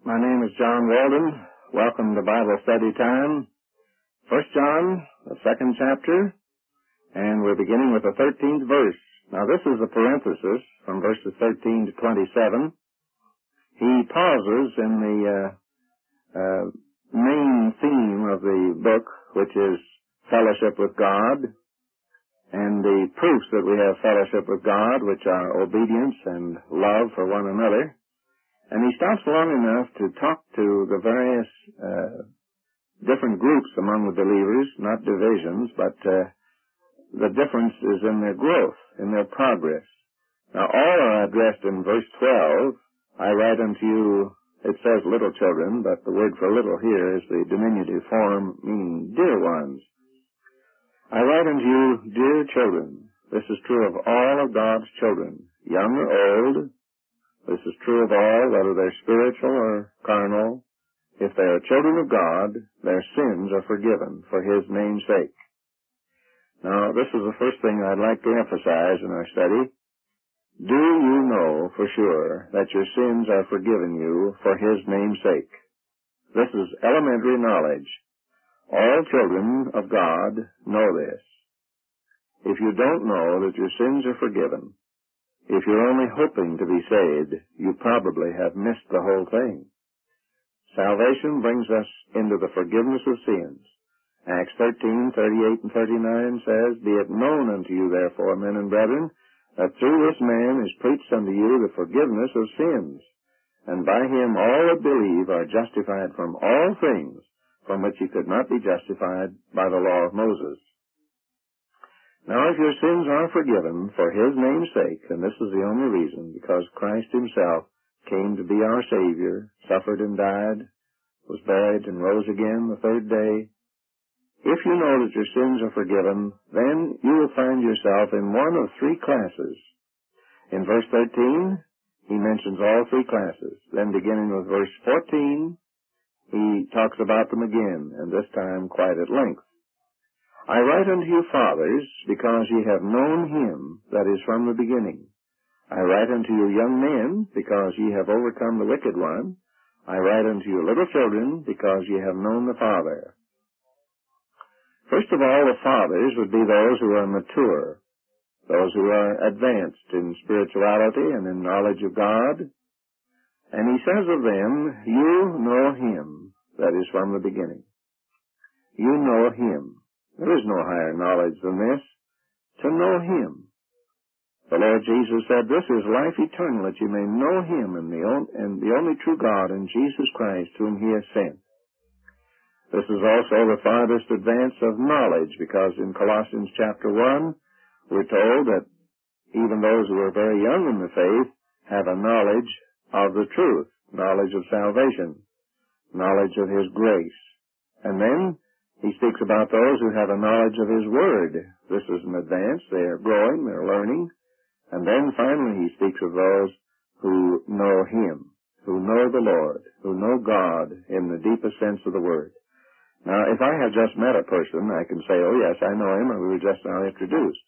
My name is John Walden. Welcome to Bible Study Time. 1 John, the second chapter, and we're beginning with the 13th verse. Now this is a parenthesis from verses 13 to 27. He pauses in the main theme of the book, which is fellowship with God, and the proofs that we have fellowship with God, which are obedience and love for one another. And he stops long enough to talk to the various different groups among the believers, not divisions, but the difference is in their growth, in their progress. Now all are addressed in verse 12. I write unto you, it says little children, but the word for little here is the diminutive form, meaning dear ones. I write unto you, dear children. This is true of all of God's children, young or old. This is true of all, whether they're spiritual or carnal. If they are children of God, their sins are forgiven for His name's sake. Now, this is the first thing I'd like to emphasize in our study. Do you know for sure that your sins are forgiven you for His name's sake? This is elementary knowledge. All children of God know this. If you don't know that your sins are forgiven, if you're only hoping to be saved, you probably have missed the whole thing. Salvation brings us into the forgiveness of sins. Acts 13:38 and 39 says, Be it known unto you, therefore, men and brethren, that through this man is preached unto you the forgiveness of sins, and by him all that believe are justified from all things from which ye could not be justified by the law of Moses. Now, if your sins are forgiven for His name's sake, and this is the only reason, because Christ Himself came to be our Savior, suffered and died, was buried and rose again the third day, if you know that your sins are forgiven, then you will find yourself in one of three classes. In verse 13, he mentions all three classes. Then beginning with verse 14, he talks about them again, and this time quite at length. I write unto you, fathers, because ye have known Him that is from the beginning. I write unto you, young men, because ye have overcome the wicked one. I write unto you, little children, because ye have known the Father. First of all, the fathers would be those who are mature, those who are advanced in spirituality and in knowledge of God. And he says of them, you know Him that is from the beginning. You know Him. There is no higher knowledge than this, to know Him. The Lord Jesus said, This is life eternal, that you may know Him and the only true God, and Jesus Christ, whom He has sent. This is also the farthest advance of knowledge, because in Colossians chapter 1, we're told that even those who are very young in the faith have a knowledge of the truth, knowledge of salvation, knowledge of His grace. And then he speaks about those who have a knowledge of His Word. This is an advance. They are growing, they're learning. And then finally he speaks of those who know Him, who know the Lord, who know God in the deepest sense of the word. Now, if I have just met a person, I can say, oh yes, I know him, and we were just now introduced.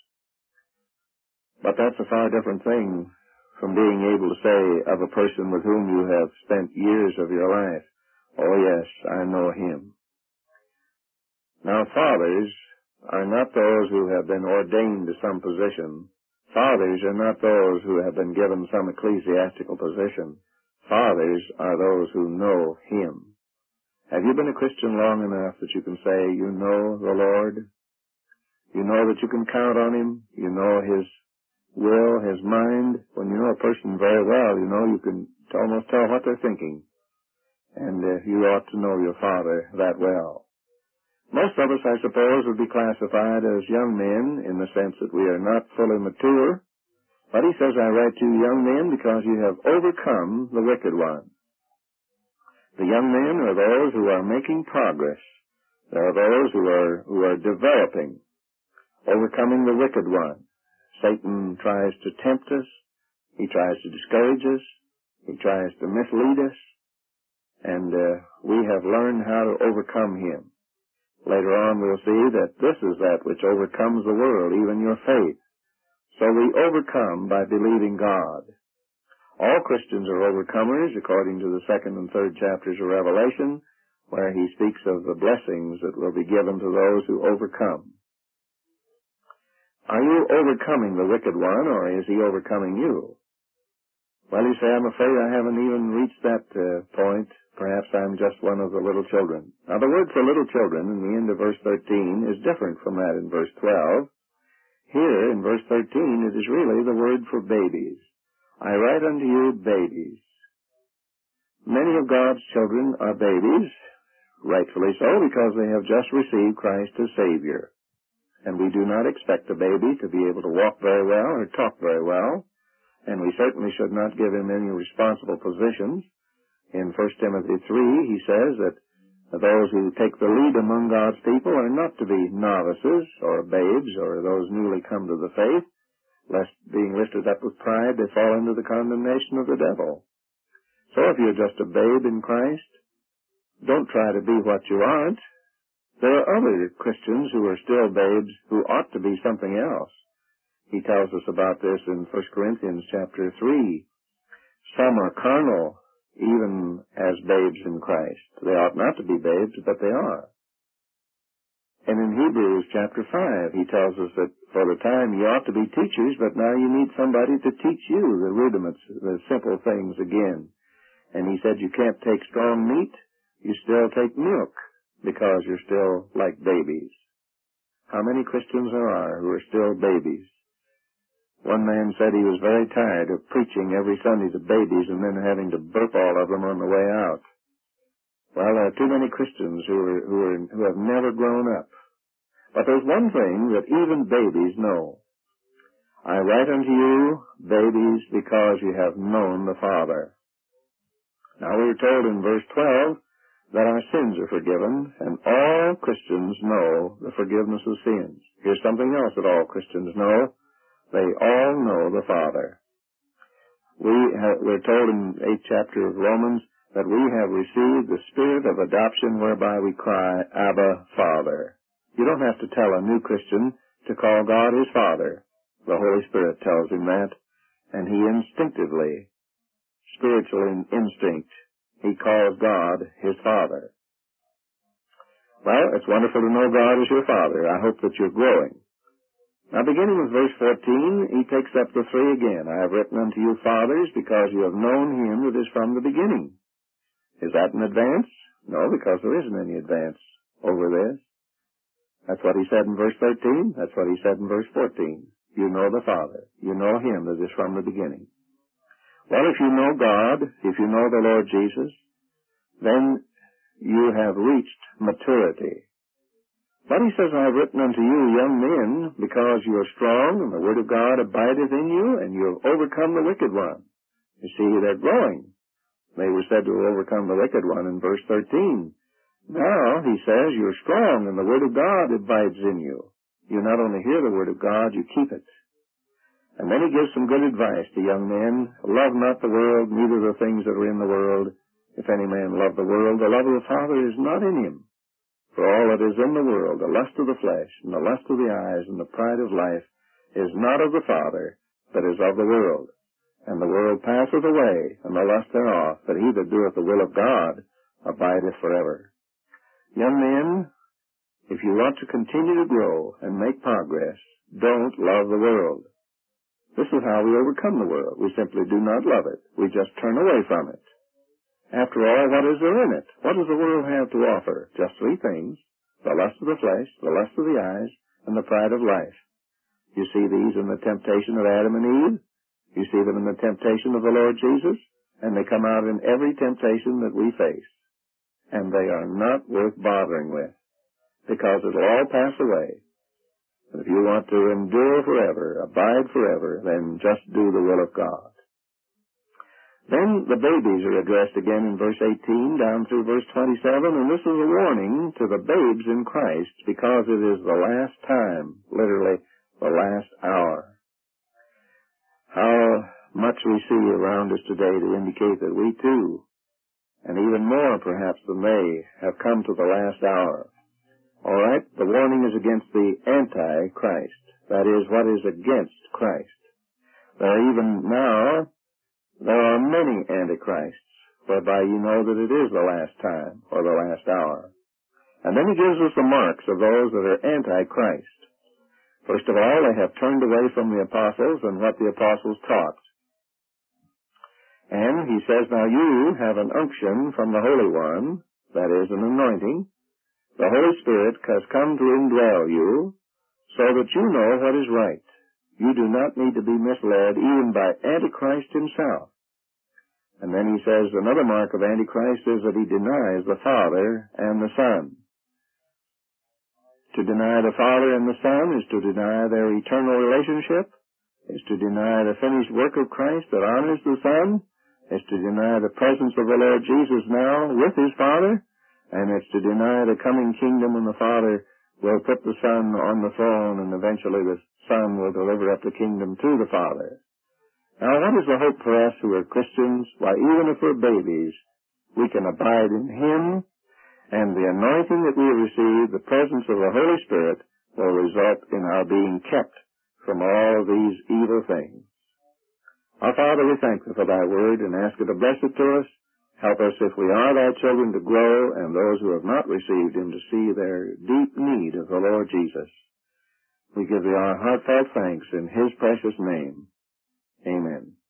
But that's a far different thing from being able to say of a person with whom you have spent years of your life, oh yes, I know him. Now, fathers are not those who have been ordained to some position. Fathers are not those who have been given some ecclesiastical position. Fathers are those who know Him. Have you been a Christian long enough that you can say you know the Lord? You know that you can count on Him? You know His will, His mind? When you know a person very well, you know you can almost tell what they're thinking. And you ought to know your Father that well. Most of us, I suppose, would be classified as young men in the sense that we are not fully mature. But he says, I write to you, young men, because you have overcome the wicked one. The young men are those who are making progress. They are those who are developing, overcoming the wicked one. Satan tries to tempt us. He tries to discourage us. He tries to mislead us. And we have learned how to overcome him. Later on we'll see that this is that which overcomes the world, even your faith. So we overcome by believing God. All Christians are overcomers, according to the 2nd and 3rd chapters of Revelation, where he speaks of the blessings that will be given to those who overcome. Are you overcoming the wicked one, or is he overcoming you? Well, you say, I'm afraid I haven't even reached that point. Perhaps I'm just one of the little children. Now, the word for little children in the end of verse 13 is different from that in verse 12. Here, in verse 13, it is really the word for babies. I write unto you babies. Many of God's children are babies, rightfully so, because they have just received Christ as Savior. And we do not expect a baby to be able to walk very well or talk very well, and we certainly should not give him any responsible positions. In 1 Timothy 3, he says that those who take the lead among God's people are not to be novices or babes or those newly come to the faith, lest being lifted up with pride they fall into the condemnation of the devil. So if you're just a babe in Christ, don't try to be what you aren't. There are other Christians who are still babes who ought to be something else. He tells us about this in 1 Corinthians chapter 3. Some are carnal, even as babes in Christ. They ought not to be babes, but they are. And in Hebrews chapter 5, he tells us that for the time you ought to be teachers, but now you need somebody to teach you the rudiments, the simple things again. And he said you can't take strong meat, you still take milk, because you're still like babies. How many Christians there are who are still babies? One man said he was very tired of preaching every Sunday to babies and then having to burp all of them on the way out. Well, there are too many Christians who have never grown up. But there's one thing that even babies know. I write unto you, babies, because you have known the Father. Now we are told in verse 12 that our sins are forgiven, and all Christians know the forgiveness of sins. Here's something else that all Christians know. They all know the Father. We're told in the 8th chapter of Romans that we have received the Spirit of adoption whereby we cry, Abba, Father. You don't have to tell a new Christian to call God his Father. The Holy Spirit tells him that, and he instinctively, spiritual instinct, he calls God his Father. Well, it's wonderful to know God as your Father. I hope that you're growing. Now, beginning with verse 14, he takes up the three again. I have written unto you, fathers, because you have known him that is from the beginning. Is that an advance? No, because there isn't any advance over this. That's what he said in verse 13. That's what he said in verse 14. You know the Father. You know him that is from the beginning. Well, if you know God, if you know the Lord Jesus, then you have reached maturity. But he says, I have written unto you, young men, because you are strong, and the word of God abideth in you, and you have overcome the wicked one. You see, they're growing. They were said to have overcome the wicked one in verse 13. Now, he says, you're strong, and the word of God abides in you. You not only hear the word of God, you keep it. And then he gives some good advice to young men. Love not the world, neither the things that are in the world. If any man love the world, the love of the Father is not in him. For all that is in the world, the lust of the flesh, and the lust of the eyes, and the pride of life, is not of the Father, but is of the world. And the world passeth away, and the lust thereof, but he that doeth the will of God abideth forever. Young men, if you want to continue to grow and make progress, don't love the world. This is how we overcome the world. We simply do not love it. We just turn away from it. After all, what is there in it? What does the world have to offer? Just three things: the lust of the flesh, the lust of the eyes, and the pride of life. You see these in the temptation of Adam and Eve. You see them in the temptation of the Lord Jesus, and they come out in every temptation that we face. And they are not worth bothering with, because it'll all pass away. And if you want to endure forever, abide forever, then just do the will of God. Then the babies are addressed again in verse 18 down through verse 27, and this is a warning to the babes in Christ, because it is the last time, literally the last hour. How much we see around us today to indicate that we too, and even more perhaps than they, have come to the last hour. All right, the warning is against the Antichrist, that is, what is against Christ. There are even now There are many antichrists, whereby you know that it is the last time, or the last hour. And then he gives us the marks of those that are antichrist. First of all, they have turned away from the apostles and what the apostles taught. And he says, now you have an unction from the Holy One, that is, an anointing. The Holy Spirit has come to indwell you, so that you know what is right. You do not need to be misled even by Antichrist himself. And then he says another mark of Antichrist is that he denies the Father and the Son. To deny the Father and the Son is to deny their eternal relationship, is to deny the finished work of Christ that honors the Son, is to deny the presence of the Lord Jesus now with his Father, and it's to deny the coming kingdom when the Father will put the Son on the throne and eventually the Son will deliver up the kingdom to the Father. Now, what is the hope for us who are Christians? Why, even if we're babies, we can abide in him, and the anointing that we have received, the presence of the Holy Spirit, will result in our being kept from all these evil things. Our Father, we thank thee for thy word and ask thee to bless it to us. Help us, if we are thy children, to grow, and those who have not received him to see their deep need of the Lord Jesus. We give thee our heartfelt thanks in his precious name. Amen.